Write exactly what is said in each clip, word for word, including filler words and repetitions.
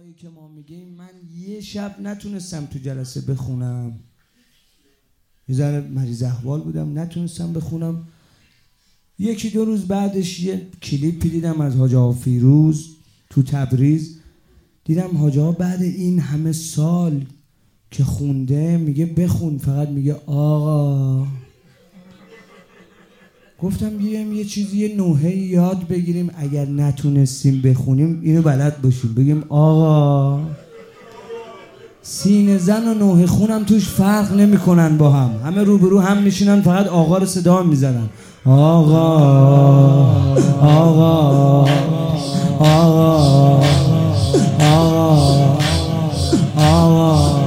اینایی که ما میگیم من یه شب نتونستم تو جلسه بخونم، یه ذره مریض احوال بودم نتونستم بخونم. یکی دو روز بعدش یه کلیپی دیدم از حاج آقا فیروز تو تبریز. دیدم حاج آقا بعد این همه سال که خونده میگه بخون، فقط میگه آقا. گفتم بیایم یه چیزی یه نوحه یاد بگیریم، اگر نتونستیم بخونیم اینو بلد باشیم بگیم آقا. سینه زن و نوحه خونم توش فرق نمی کنن با هم، همه روبرو هم میشینن فقط آقا رو صدا میزنن. آقا آقا آقا آقا آقا.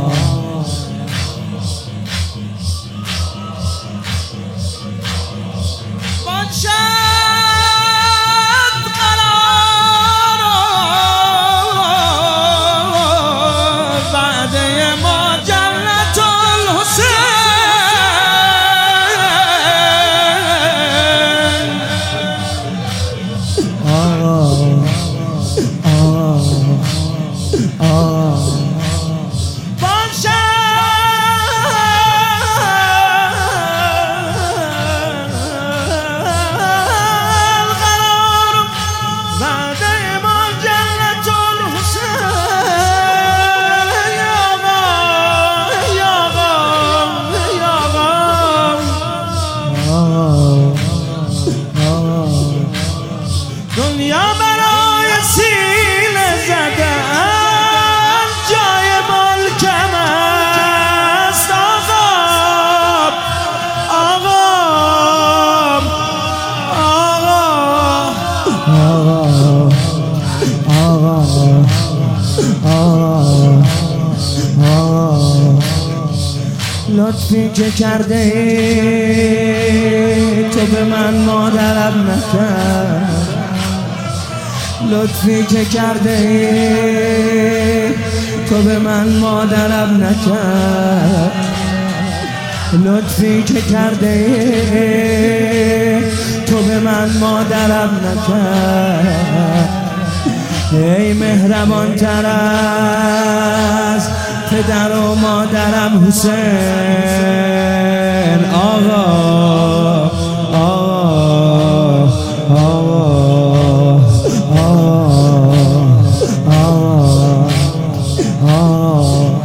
لطفی که کرده ای تو به من مادرم نکرد، لطفی که کرده ای تو به من مادرم نکرد، لطفی که کرده ای تو به من مادرم نکرد. ای مهربان تر از پدر و مادرم حسین. آقا آقا آقا آقا آقا.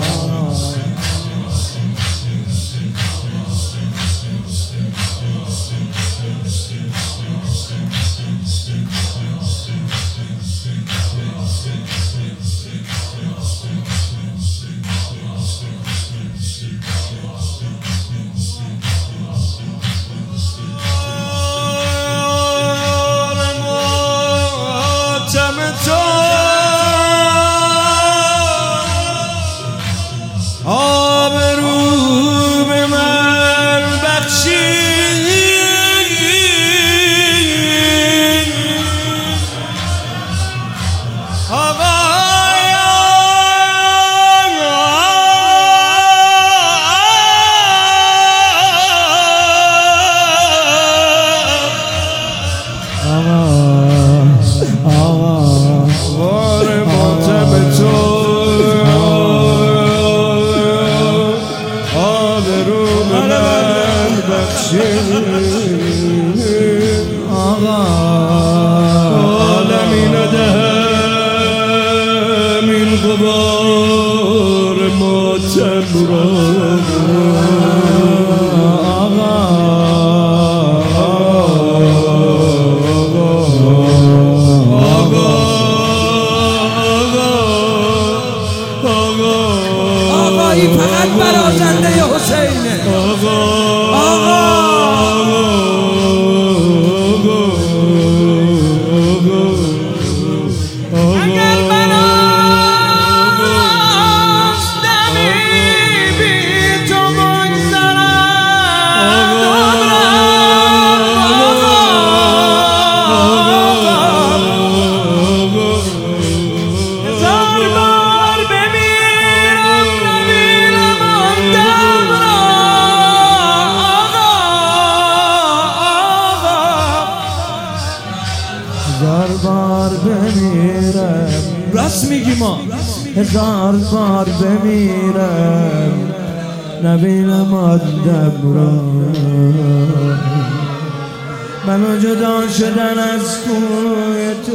فقط برازنده حسینه. اگر من از دمی راست میگی ما هزار بار بمیرم نبینم آدم را منو جدا شدن از کوی